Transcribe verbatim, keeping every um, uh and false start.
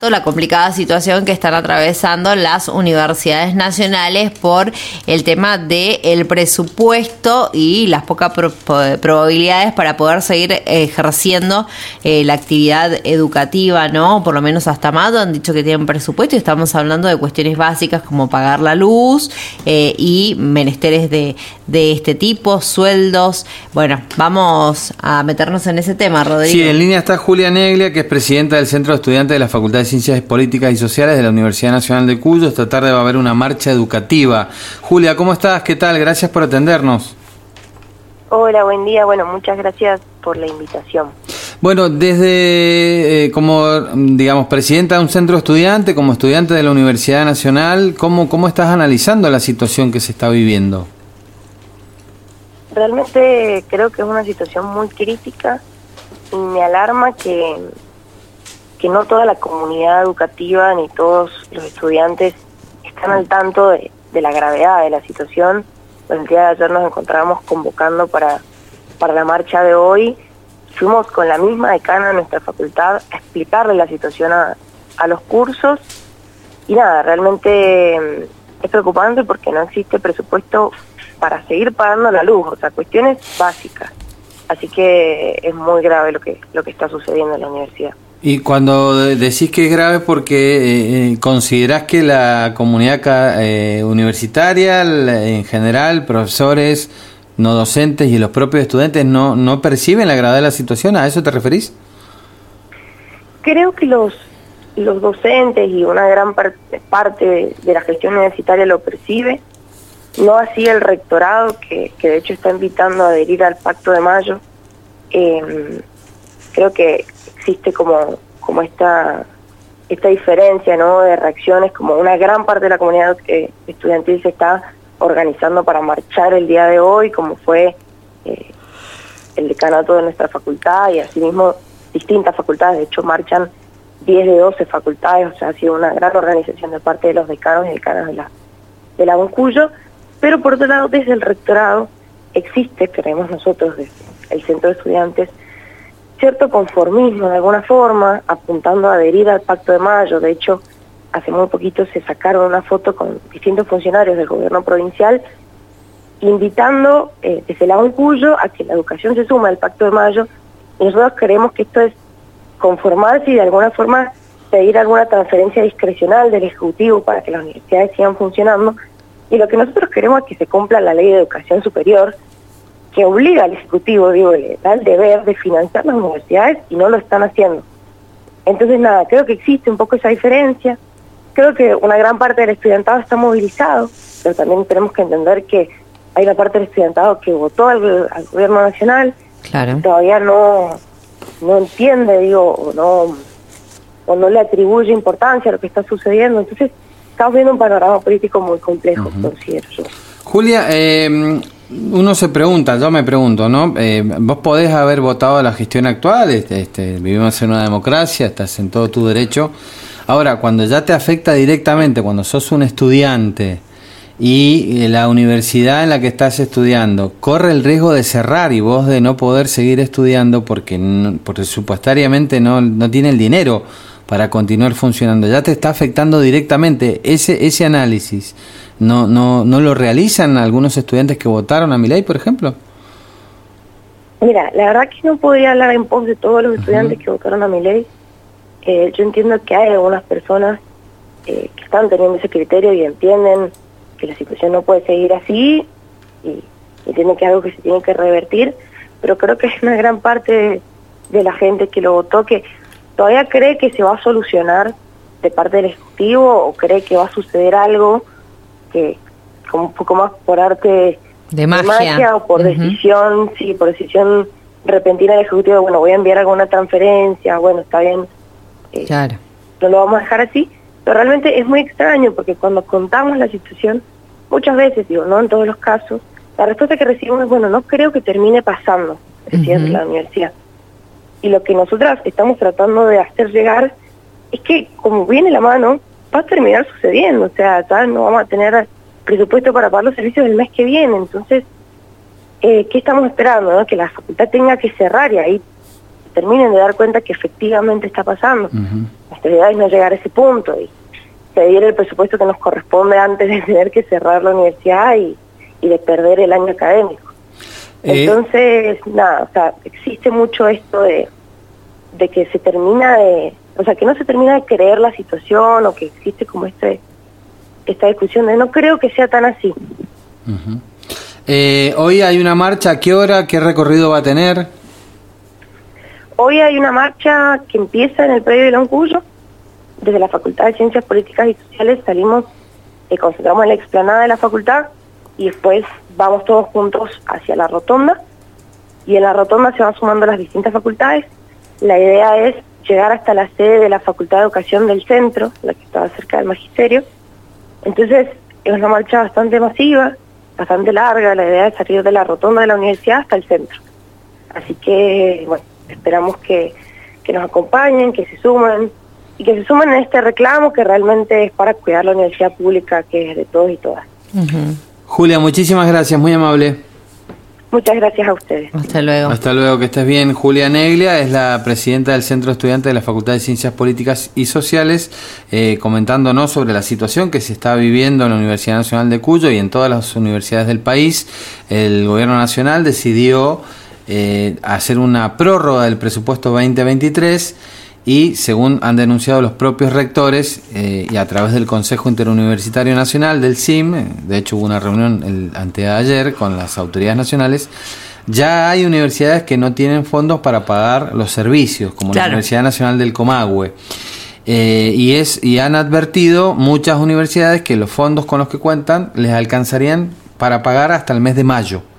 la complicada situación que están atravesando las universidades nacionales por el tema del presupuesto y las pocas pro probabilidades para poder seguir ejerciendo eh, la actividad educativa, ¿no? Por lo menos hasta mayo han dicho que tienen presupuesto y estamos hablando de cuestiones básicas como pagar la luz eh, y menesteres de, de este tipo, sueldos. Bueno, vamos a meternos en ese tema, Rodrigo. Sí, en línea está Julia Neglia, que es presidenta del Centro de Estudiantes de la Facultad de Ciencias Políticas y Sociales de la Universidad Nacional de Cuyo. Esta tarde va a haber una marcha educativa. Julia, ¿cómo estás? ¿Qué tal? Gracias por atendernos. Hola, buen día. Bueno, muchas gracias por la invitación. Bueno, desde eh, como, digamos, presidenta de un centro estudiante, como estudiante de la Universidad Nacional, ¿cómo, cómo estás analizando la situación que se está viviendo? Realmente creo que es una situación muy crítica y me alarma que... que no toda la comunidad educativa ni todos los estudiantes están al tanto de, de la gravedad de la situación. El día de ayer nos encontrábamos convocando para, para la marcha de hoy. Fuimos con la misma decana de nuestra facultad a explicarle la situación a, a los cursos. Y nada, realmente es preocupante porque no existe presupuesto para seguir pagando la luz, o sea, cuestiones básicas. Así que es muy grave lo que, lo que está sucediendo en la universidad. Y cuando decís que es grave, porque eh, considerás que la comunidad eh, universitaria, en general, profesores, no docentes y los propios estudiantes no, no perciben la gravedad de la situación, ¿a eso te referís? Creo que los, los docentes y una gran par parte de, de la gestión universitaria lo percibe, no así el rectorado, que, que de hecho está invitando a adherir al Pacto de Mayo. Eh, creo que existe como como esta esta diferencia, ¿no?, de reacciones, como una gran parte de la comunidad eh, estudiantil se está organizando para marchar el día de hoy, como fue eh, el decanato de nuestra facultad y asimismo distintas facultades. De hecho marchan diez de doce facultades, o sea, ha sido una gran organización de parte de los decanos y decanas de la de la UNCUYO. Pero por otro lado, desde el rectorado existe, creemos nosotros desde el Centro de Estudiantes, cierto conformismo de alguna forma, apuntando a adherir al Pacto de Mayo. De hecho, hace muy poquito se sacaron una foto con distintos funcionarios del gobierno provincial invitando eh, desde la UNCUYO a que la educación se suma al Pacto de Mayo, y nosotros creemos que esto es conformarse y de alguna forma pedir alguna transferencia discrecional del Ejecutivo para que las universidades sigan funcionando. Y lo que nosotros queremos es que se cumpla la Ley de Educación Superior, que obliga al Ejecutivo, digo, le da el deber de financiar las universidades y no lo están haciendo. Entonces, nada, creo que existe un poco esa diferencia. Creo que una gran parte del estudiantado está movilizado, pero también tenemos que entender que hay una parte del estudiantado que votó al, al gobierno nacional, claro, y todavía no, no entiende, digo, o no, o no le atribuye importancia a lo que está sucediendo. Entonces, estamos viendo un panorama político muy complejo, uh-huh. considero yo. Julia, eh... uno se pregunta, yo me pregunto, ¿no? Eh, vos podés haber votado a la gestión actual, este, este, vivimos en una democracia, estás en todo tu derecho. Ahora, cuando ya te afecta directamente, cuando sos un estudiante y la universidad en la que estás estudiando corre el riesgo de cerrar y vos de no poder seguir estudiando porque, no, porque supuestariamente no, no tiene el dinero para continuar funcionando, ya te está afectando directamente. Ese, ese análisis, ¿No, no, ¿no lo realizan algunos estudiantes que votaron a Milei, por ejemplo? Mira, la verdad que no podría hablar en pos de todos los estudiantes uh-huh. que votaron a Milei. Eh, yo entiendo que hay algunas personas eh, que están teniendo ese criterio y entienden que la situación no puede seguir así y entienden que es algo que se tiene que revertir, pero creo que es una gran parte de, de la gente que lo votó que todavía cree que se va a solucionar de parte del Ejecutivo o cree que va a suceder algo que como un poco más por arte de magia, de magia o por uh-huh. decisión, sí, por decisión repentina del Ejecutivo. Bueno, voy a enviar alguna transferencia, bueno, está bien, eh, claro, no lo vamos a dejar así, pero realmente es muy extraño porque cuando contamos la situación, muchas veces, digo, no en todos los casos, la respuesta que recibimos es, bueno, no creo que termine pasando, presidente uh-huh. de la universidad. Y lo que nosotras estamos tratando de hacer llegar es que, como viene la mano, va a terminar sucediendo, o sea, ya no vamos a tener presupuesto para pagar los servicios del mes que viene. Entonces, eh, ¿qué estamos esperando? ¿No? Que la facultad tenga que cerrar y ahí terminen de dar cuenta que efectivamente está pasando. Uh-huh. Nuestra idea es no llegar a ese punto y pedir el presupuesto que nos corresponde antes de tener que cerrar la universidad y, y de perder el año académico. Eh. Entonces, nada, o sea, existe mucho esto de, de que se termina de, o sea, que no se termina de creer la situación o que existe como este esta discusión de no creo que sea tan así. Uh-huh. Eh, hoy hay una marcha, ¿a qué hora? ¿Qué recorrido va a tener? Hoy hay una marcha que empieza en el predio de Loncuyo. Desde la Facultad de Ciencias Políticas y Sociales salimos, eh, concentramos en la explanada de la facultad y después vamos todos juntos hacia la rotonda, y en la rotonda se van sumando las distintas facultades. La idea es llegar hasta la sede de la Facultad de Educación del centro, la que estaba cerca del Magisterio. Entonces es una marcha bastante masiva, bastante larga. La idea es salir de la rotonda de la universidad hasta el centro. Así que, bueno, esperamos que, que nos acompañen, que se sumen, y que se sumen en este reclamo que realmente es para cuidar la universidad pública, que es de todos y todas. Uh-huh. Julia, muchísimas gracias, muy amable. Muchas gracias a ustedes. Hasta luego. Hasta luego, que estés bien. Julia Neglia es la presidenta del Centro Estudiante de la Facultad de Ciencias Políticas y Sociales, eh, comentándonos sobre la situación que se está viviendo en la Universidad Nacional de Cuyo y en todas las universidades del país. El gobierno nacional decidió eh, hacer una prórroga del presupuesto veinte veintitrés y, según han denunciado los propios rectores eh, y a través del Consejo Interuniversitario Nacional del C I M, de hecho hubo una reunión el anteayer con las autoridades nacionales, ya hay universidades que no tienen fondos para pagar los servicios, como claro. la Universidad Nacional del Comahue. Eh, y, es, y han advertido muchas universidades que los fondos con los que cuentan les alcanzarían para pagar hasta el mes de mayo.